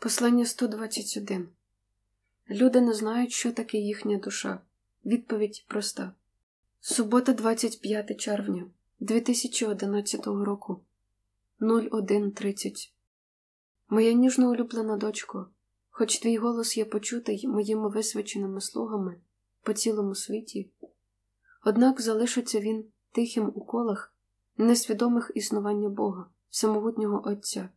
Послання 121. Люди не знають, що таке їхня душа. Відповідь проста. Субота, 25 червня 2011 року. 01:30. Моя ніжно улюблена дочко, хоч твій голос є почутий моїми висвяченими слугами по цілому світі, однак залишиться він тихим у колах несвідомих існування Бога, всемогутнього Отця.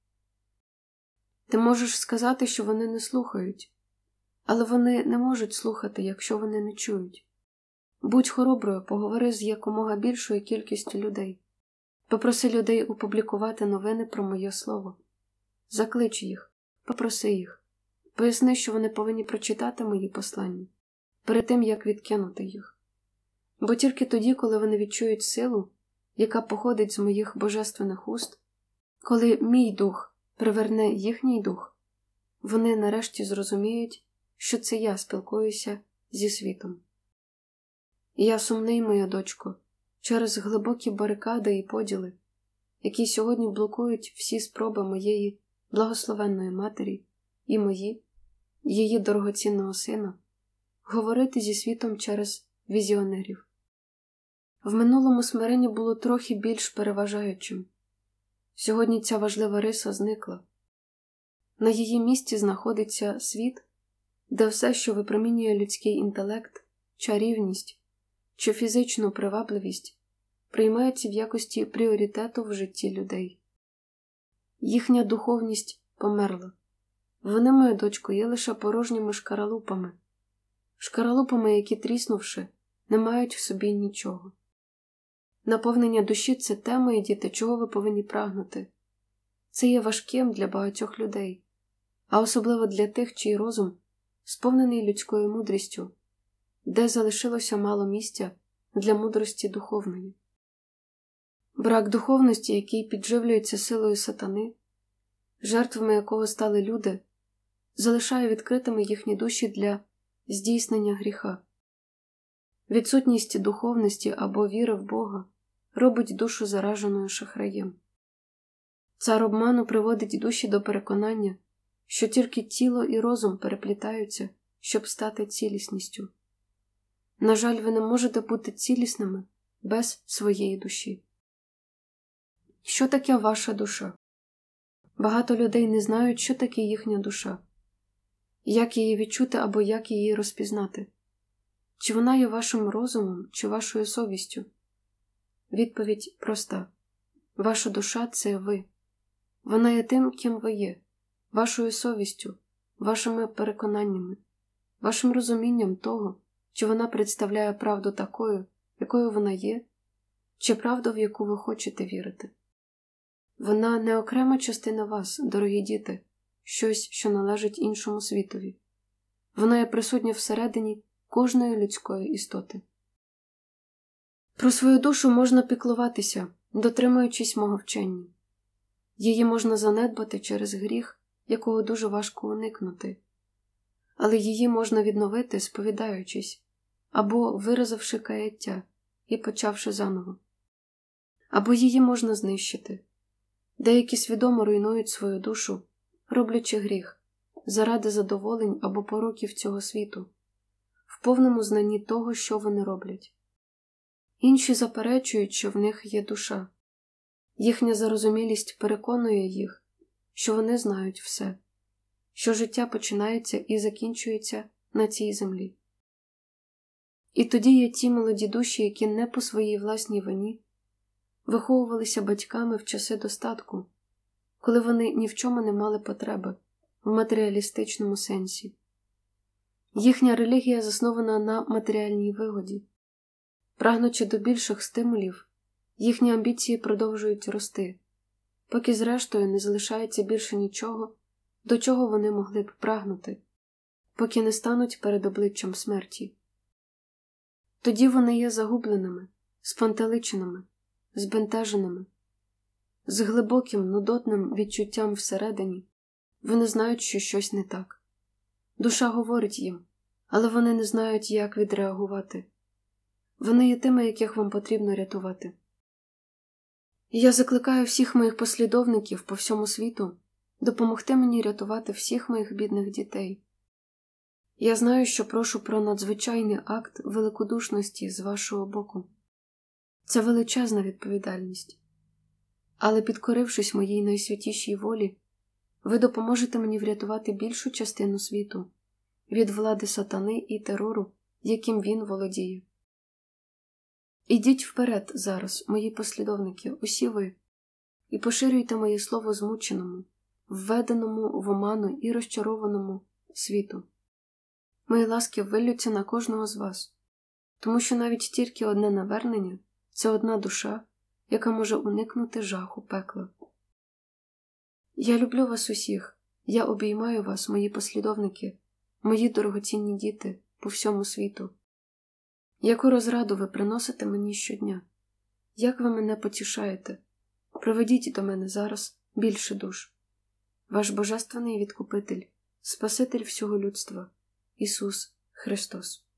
Ти можеш сказати, що вони не слухають, але вони не можуть слухати, якщо вони не чують. Будь хороброю, поговори з якомога більшою кількістю людей. Попроси людей опублікувати новини про моє слово. Заклич їх, попроси їх. Поясни, що вони повинні прочитати мої послання, перед тим, як відкинути їх. Бо тільки тоді, коли вони відчують силу, яка походить з моїх божественних уст, коли мій дух приверне їхній дух, вони нарешті зрозуміють, що це я спілкуюся зі світом. Я сумний, моя дочко, через глибокі барикади і поділи, які сьогодні блокують всі спроби моєї благословенної матері і її дорогоцінного сина, говорити зі світом через візіонерів. В минулому смирення було трохи більш переважаючим. Сьогодні ця важлива риса зникла. На її місці знаходиться світ, де все, що випромінює людський інтелект, чарівність чи фізичну привабливість, приймається в якості пріоритету в житті людей. Їхня духовність померла. Вони, моя дочко, є лише порожніми шкаралупами, які, тріснувши, не мають в собі нічого. Наповнення душі – це те, мої діти, чого ви повинні прагнути. Це є важким для багатьох людей, а особливо для тих, чий розум сповнений людською мудрістю, де залишилося мало місця для мудрості духовної. Брак духовності, який підживлюється силою сатани, жертвами якого стали люди, залишає відкритими їхні душі для здійснення гріха. Відсутність духовності або віри в Бога робить душу зараженою шахраєм. Цар обману приводить душі до переконання, що тільки тіло і розум переплітаються, щоб стати цілісністю. На жаль, ви не можете бути цілісними без своєї душі. Що таке ваша душа? Багато людей не знають, що таке їхня душа, як її відчути або як її розпізнати. Чи вона є вашим розумом, чи вашою совістю? Відповідь проста. Ваша душа – це ви. Вона є тим, ким ви є, вашою совістю, вашими переконаннями, вашим розумінням того, чи вона представляє правду такою, якою вона є, чи правду, в яку ви хочете вірити. Вона не окрема частина вас, дорогі діти, щось, що належить іншому світові. Вона є присутня всередині кожної людської істоти. Про свою душу можна піклуватися, дотримуючись мого вчення. Її можна занедбати через гріх, якого дуже важко уникнути. Але її можна відновити, сповідаючись, або виразивши каяття і почавши заново. Або її можна знищити. Деякі свідомо руйнують свою душу, роблячи гріх, заради задоволень або пороків цього світу, в повному знанні того, що вони роблять. Інші заперечують, що в них є душа. Їхня зарозумілість переконує їх, що вони знають все, що життя починається і закінчується на цій землі. І тоді є ті молоді душі, які не по своїй власній вині виховувалися батьками в часи достатку, коли вони ні в чому не мали потреби в матеріалістичному сенсі. Їхня релігія заснована на матеріальній вигоді. Прагнучи до більших стимулів, їхні амбіції продовжують рости, поки зрештою не залишається більше нічого, до чого вони могли б прагнути, поки не стануть перед обличчям смерті. Тоді вони є загубленими, спантеличеними, збентеженими. З глибоким, нудотним відчуттям всередині вони знають, що щось не так. Душа говорить їм, але вони не знають, як відреагувати. Вони є тими, яких вам потрібно рятувати. Я закликаю всіх моїх послідовників по всьому світу допомогти мені рятувати всіх моїх бідних дітей. Я знаю, що прошу про надзвичайний акт великодушності з вашого боку. Це величезна відповідальність. Але підкорившись моїй найсвятішій волі, ви допоможете мені врятувати більшу частину світу від влади сатани і терору, яким він володіє. Ідіть вперед зараз, мої послідовники, усі ви, і поширюйте моє слово змученому, введеному в оману і розчарованому світу. Мої ласки виллються на кожного з вас, тому що навіть тільки одне навернення – це одна душа, яка може уникнути жаху пекла. Я люблю вас усіх, я обіймаю вас, мої послідовники, мої дорогоцінні діти по всьому світу. Яку розраду ви приносите мені щодня? Як ви мене потішаєте? Приведіть до мене зараз більше душ. Ваш Божественний Відкупитель, Спаситель всього людства, Ісус Христос.